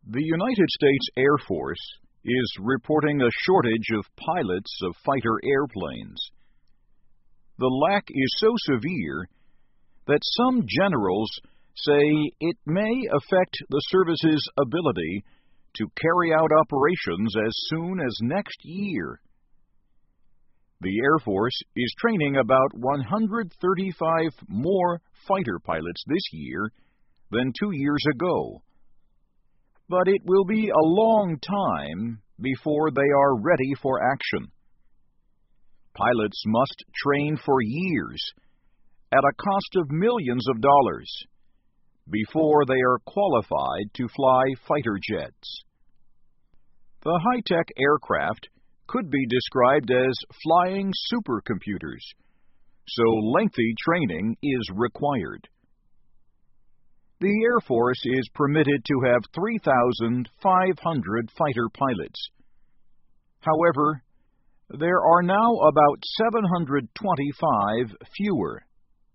The United States Air Force is reporting a shortage of pilots of fighter airplanes. The lack is so severe that some generals say it may affect the service's ability to carry out operations as soon as next year. The Air Force is training about 135 more fighter pilots this year than 2 years ago. But it will be a long time before they are ready for action. Pilots must train for years at a cost of millions of dollars before they are qualified to fly fighter jets. The high-tech aircraft could be described as flying supercomputers, so lengthy training is required. The Air Force is permitted to have 3,500 fighter pilots. However, there are now about 725 fewer.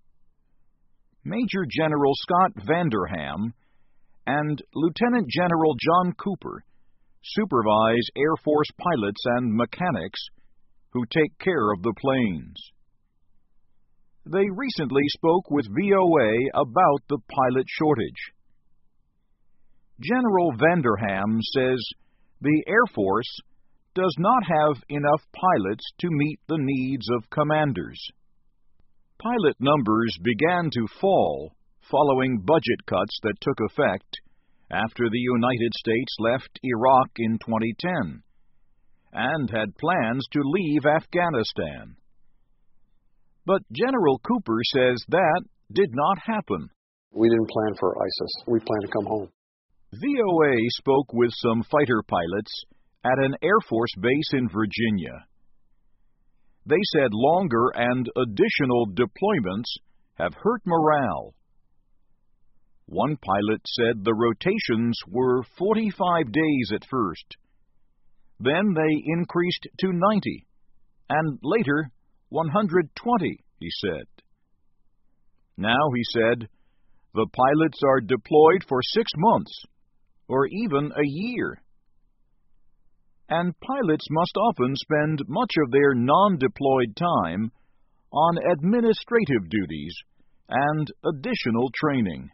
Major General Scott Vanderham and Lieutenant General John Cooper supervise Air Force pilots and mechanics who take care of the planes. They recently spoke with VOA about the pilot shortage. General Vanderham says the Air Force does not have enough pilots to meet the needs of commanders. Pilot numbers began to fall following budget cuts that took effect after the United States left Iraq in 2010 and had plans to leave Afghanistan. But General Cooper says that did not happen. We didn't plan for ISIS. We planned to come home. VOA spoke with some fighter pilots at an Air Force base in Virginia. They said longer and additional deployments have hurt morale. One pilot said the rotations were 45 days at first. Then they increased to 90, and later 120, he said. Now, he said, the pilots are deployed for 6 months, or even a year. And pilots must often spend much of their non-deployed time on administrative duties and additional training.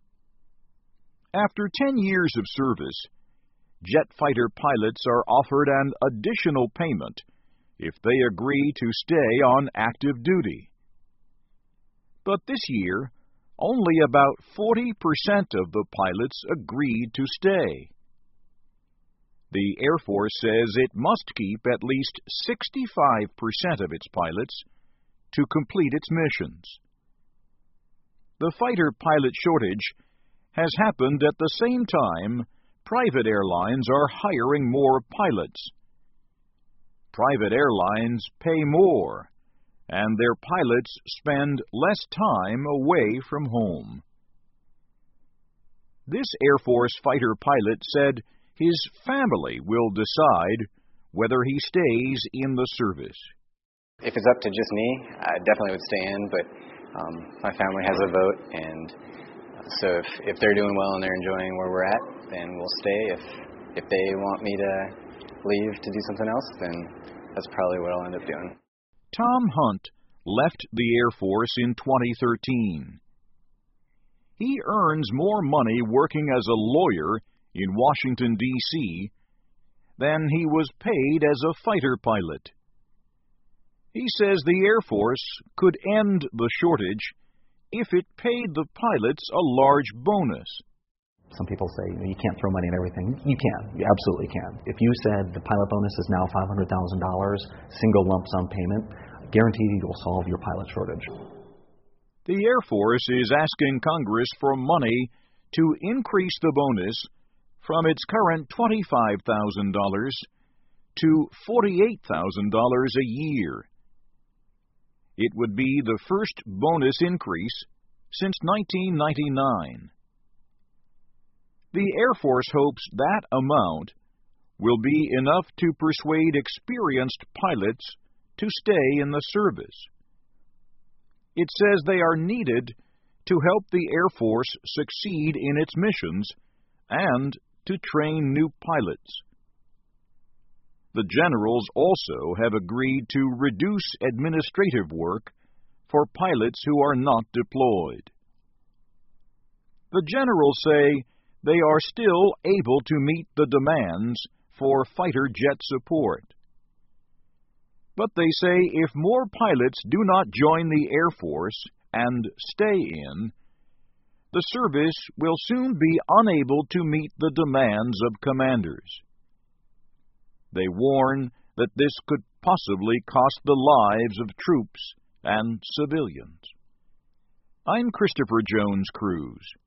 After 10 years of service, jet fighter pilots are offered an additional payment if they agree to stay on active duty. But this year, only about 40% of the pilots agreed to stay. The Air Force says it must keep at least 65% of its pilots to complete its missions. The fighter pilot shortage has happened at the same time private airlines are hiring more pilots. Private airlines pay more, and their pilots spend less time away from home. This Air Force fighter pilot said his family will decide whether he stays in the service. If it's up to just me, I definitely would stay in, but my family has a vote, and so if they're doing well and they're enjoying where we're at, then we'll stay. If they want me to leave to do something else, then that's probably what I'll end up doing. Tom Hunt left the Air Force in 2013. He earns more money working as a lawyer in Washington, D.C., than he was paid as a fighter pilot. He says the Air Force could end the shortage if it paid the pilots a large bonus. Some people say you can't throw money at everything. You can. You absolutely can. If you said the pilot bonus is now $500,000, single lump sum payment, guaranteed you will solve your pilot shortage. The Air Force is asking Congress for money to increase the bonus from its current $25,000 to $48,000 a year. It would be the first bonus increase since 1999. The Air Force hopes that amount will be enough to persuade experienced pilots to stay in the service. It says they are needed to help the Air Force succeed in its missions and to train new pilots. The generals also have agreed to reduce administrative work for pilots who are not deployed. The generals say they are still able to meet the demands for fighter jet support. But they say if more pilots do not join the Air Force and stay in, the service will soon be unable to meet the demands of commanders. They warn that this could possibly cost the lives of troops and civilians. I'm Christopher Jones Cruz.